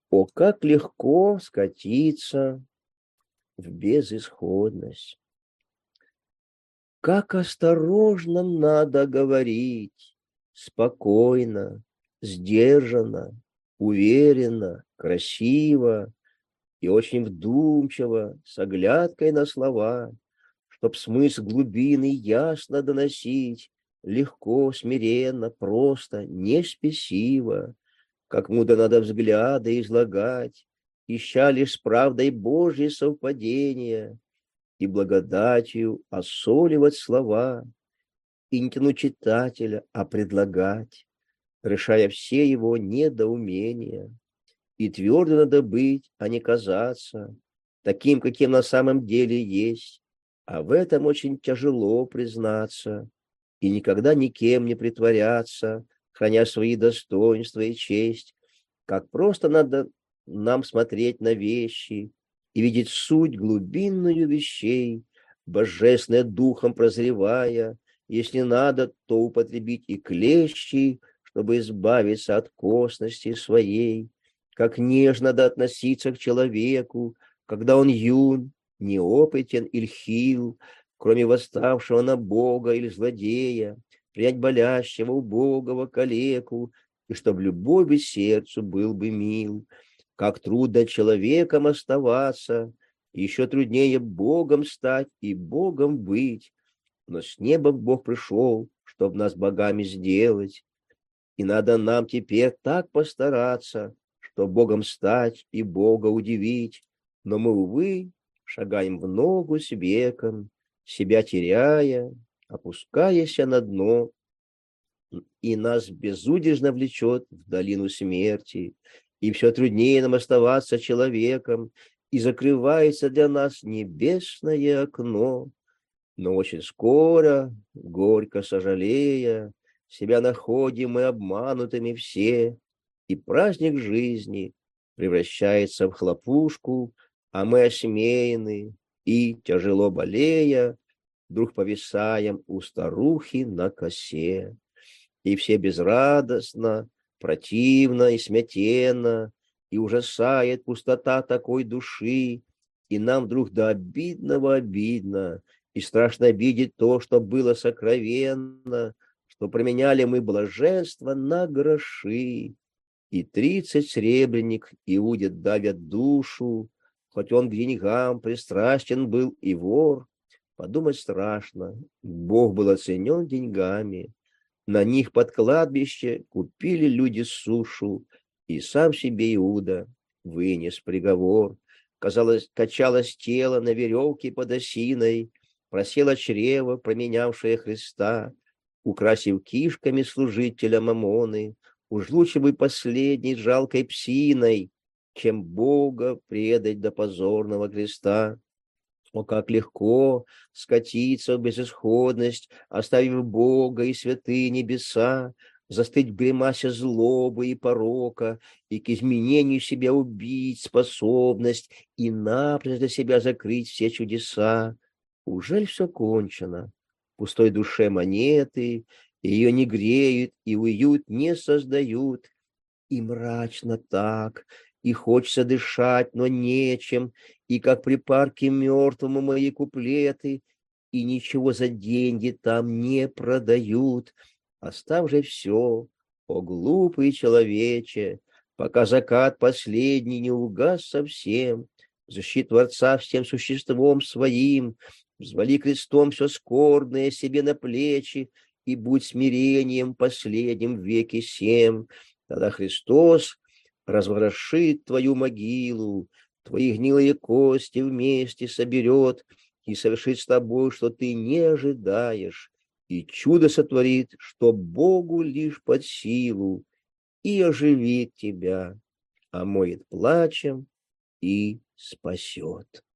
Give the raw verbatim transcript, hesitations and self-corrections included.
О, как легко скатиться в безысходность! Как осторожно надо говорить, спокойно, сдержанно, уверенно, красиво и очень вдумчиво, с оглядкой на слова, чтоб смысл глубины ясно доносить, легко, смиренно, просто, не спесиво, как мудро надо взгляды излагать, ища лишь с правдой Божьей совпадения, и благодатью осоливать слова, и не тянуть читателя, а предлагать, решая все его недоумения. И твердо надо быть, а не казаться таким, каким на самом деле есть, а в этом очень тяжело признаться, и никогда никем не притворяться, храня свои достоинства и честь, как просто надо нам смотреть на вещи и видеть суть глубинную вещей, божественное духом прозревая, если надо, то употребить и клещи, чтобы избавиться от косности своей, как нежно надо относиться к человеку, когда он юн, неопытен или хил, кроме восставшего на Бога или злодея, принять болящего, убогого калеку, и чтоб любовью сердцу был бы мил. Как трудно человеком оставаться, еще труднее Богом стать и Богом быть. Но с неба Бог пришел, чтоб нас богами сделать, и надо нам теперь так постараться, чтоб Богом стать и Бога удивить. Но мы, увы, шагаем в ногу с веком, себя теряя, опускаясь на дно, и нас безудержно влечет в долину смерти, и все труднее нам оставаться человеком, и закрывается для нас небесное окно. Но очень скоро, горько сожалея, себя находим мы обманутыми все, и праздник жизни превращается в хлопушку, а мы осмеяны и, тяжело болея, вдруг повисаем у старухи на косе. И все безрадостно, противно и смятенно, и ужасает пустота такой души, и нам вдруг до обидного обидно, и страшно видеть то, что было сокровенно, что променяли мы блаженство на гроши. И тридцать сребреник Иуде давят душу, хоть он к деньгам пристрастен был и вор. Подумать страшно, Бог был оценен деньгами. На них под кладбище купили люди сушу, и сам себе Иуда вынес приговор. Казалось, качалось тело на веревке под осиной, просело чрево, променявшее Христа, украсив кишками служителя Мамоны, уж лучше бы последней жалкой псиной, чем Бога предать до позорного креста. О, как легко скатиться в безысходность, оставив Бога и святые небеса, застыть в гримасе злобы и порока, и к изменению себя убить способность, и напрочь для себя закрыть все чудеса. Ужель все кончено? В пустой душе монеты, ее не греют и уют не создают, и мрачно так, и хочется дышать, но нечем, и как припарки мертвому мои куплеты, и ничего за деньги там не продают. Оставь же все, о глупый человече, пока закат последний не угас совсем, защит Творца всем существом своим, взвали крестом все скорбное себе на плечи, и будь смирением последним в веке сем. Тогда Христос разворошит твою могилу, твои гнилые кости вместе соберет и совершит с тобой, что ты не ожидаешь, и чудо сотворит, что Богу лишь под силу, и оживит тебя, омоет плачем и спасет.